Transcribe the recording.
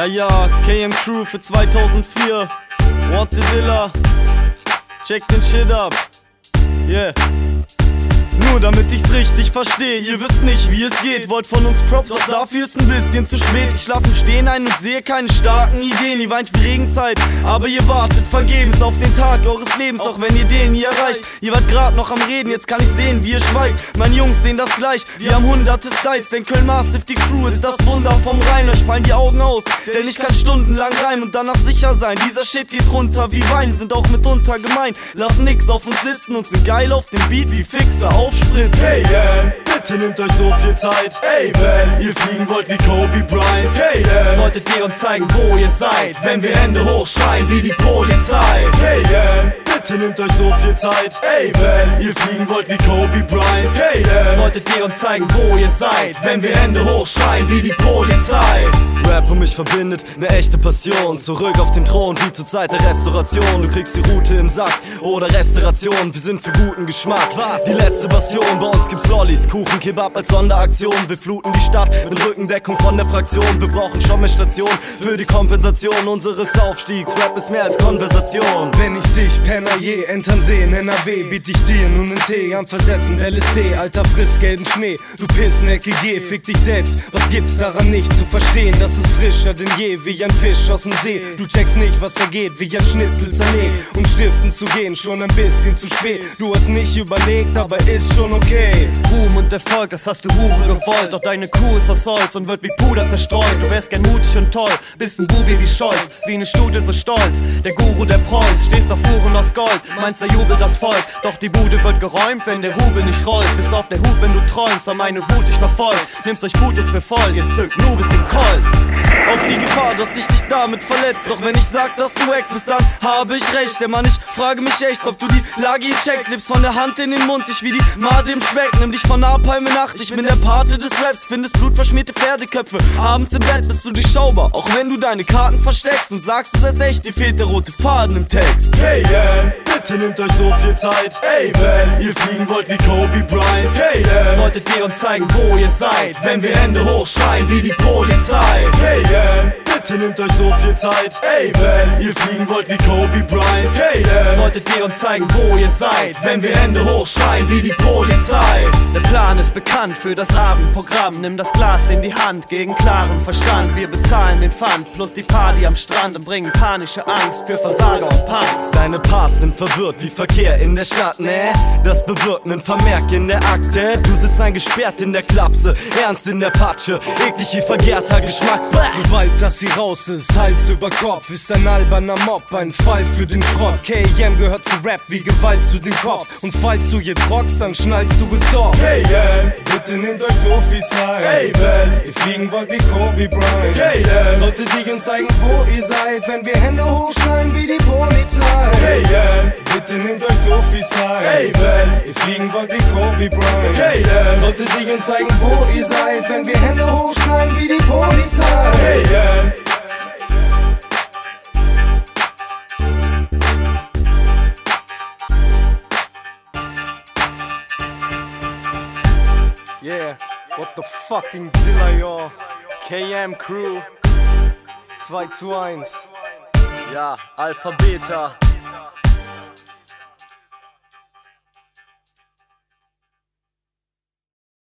Ja, KM Crew für 2004. Want the Dilla. Check den Shit ab. Yeah. Nur damit ich's richtig verstehe, ihr wisst nicht wie es geht. Wollt von uns Props, doch dafür ist ein bisschen zu spät. Ich schlaf im Stehen ein und sehe keine starken Ideen. Ihr weint wie Regenzeit, aber ihr wartet vergebens auf den Tag eures Lebens. Auch wenn ihr den nie erreicht, ihr wart grad noch am Reden, jetzt kann ich sehen wie ihr schweigt. Meine Jungs sehen das gleich, wir haben hunderte Styles. Denn Köln Massive, die Crew ist das Wunder vom Rhein. Euch fallen die Augen aus, denn ich kann stundenlang reimen und danach sicher sein. Dieser Shit geht runter wie Wein, sind auch mitunter gemein. Lassen nix auf uns sitzen und sind geil auf dem Beat wie Fixer auf Sprit. Hey, bitte nehmt euch so viel Zeit. Hey, wenn ihr fliegen wollt wie Kobe Bryant. Hey, solltet ihr uns zeigen, wo ihr seid, wenn wir Hände hochschreien wie die Polizei. Hey, bitte nehmt euch so viel Zeit. Hey, wenn ihr fliegen wollt wie Kobe Bryant. Hey, solltet ihr uns zeigen, wo ihr seid, wenn wir Hände hochschreien wie die Polizei. Rap um mich verbindet, ne echte Passion. Zurück auf den Thron wie zur Zeit der Restauration. Du kriegst die Route im Sack oder Restauration. Wir sind für guten Geschmack, was? Die letzte Bastion. Bei uns gibt's Lollis, Kuchen, Kebab als Sonderaktion. Wir fluten die Stadt mit Rückendeckung von der Fraktion. Wir brauchen schon mehr Station für die Kompensation unseres Aufstiegs. Rap ist mehr als Konversation. Wenn ich dich, Penner, je entern seh in NRW, biet ich dir nun einen Tee am Versetz mit LSD. Alter, friss gelben Schnee, du Pissnecke, geh, fick dich selbst. Was gibt's daran nicht zu verstehen? Das ist frischer denn je, wie ein Fisch aus dem See. Du checkst nicht, was da geht, wie ein Schnitzel zerlegt. Um stiften zu gehen, schon ein bisschen zu spät. Du hast nicht überlegt, aber ist schon okay. Ruhm und Erfolg, das hast du Hure gewollt. Doch deine Kuh ist aus Holz und wird wie Puder zerstreut. Du wärst gern mutig und toll, bist ein Bubi wie Scholz. Wie eine Stute so stolz, der Guru der Prolls. Stehst auf Uhren aus Gold, meinst, da jubelt das Volk. Doch die Bude wird geräumt, wenn der Rubel nicht rollt. Bist auf der Hut, wenn du träumst, weil meine Wut dich verfolgt. Nimmst euch Gutes für voll, jetzt zückt Nubis den Colt. Auf die Gefahr, dass ich dich damit verletzt. Doch wenn ich sag, dass du wack bist, dann habe ich recht. Der Mann, ich frage mich echt, ob du die Lage hier checkst. Lebst von der Hand in den Mund, ich wie die Made im Speck. Nimm dich von Napalm in Nacht, ich bin der Pate des Raps. Findest blutverschmierte Pferdeköpfe, abends im Bett bist du durchschaubar. Auch wenn du deine Karten versteckst und sagst, es ist echt, dir fehlt der rote Faden im Text. Hey, bitte nehmt euch so viel Zeit. Hey, wenn ihr fliegen wollt wie Kobe Bryant. Hey, solltet ihr uns zeigen, wo ihr seid, wenn wir Hände hochschreien wie die Polizei. Hey, bitte nehmt euch so viel Zeit. Hey, wenn ihr fliegen wollt wie Kobe Bryant. Hey, solltet ihr uns zeigen, wo ihr seid, wenn wir Hände hochschreien wie die Polizei. Der Plan ist bekannt für das Abendprogramm. Nimm das Glas in die Hand gegen klaren Verstand. Wir bezahlen den Pfand plus die Party am Strand und bringen panische Angst für Versager und Punks. Deine Parts sind verwirrt wie Verkehr in der Stadt, ne? Das bewirkt nen Vermerk in der Akte. Du sitzt eingesperrt in der Klapse, ernst in der Patsche, eklig wie vergärter Geschmack. Sobald das hier raus ist, Hals über Kopf, ist ein alberner Mob, ein Fall für den Schrott. KM gehört zu Rap wie Gewalt zu den Cops. Und falls du jetzt rockst, dann schnallst du es doch. Hey, bitte nehmt euch so viel Zeit. Hey, ihr fliegen wollt wie Kobe Bryant. Hey, solltet ihr uns zeigen, wo ihr seid, wenn wir Hände hochschreien wie die Polizei. Hey, bitte nehmt euch so viel Zeit. Hey, ihr fliegen wollt wie Kobe Bryant. Hey, solltet ihr uns zeigen, wo ihr seid, wenn wir Hände hochschreien wie die Polizei. Hey, Yeah, what the fucking Dilla, y'all. KM Crew 2:1. Ja, Alpha Beta.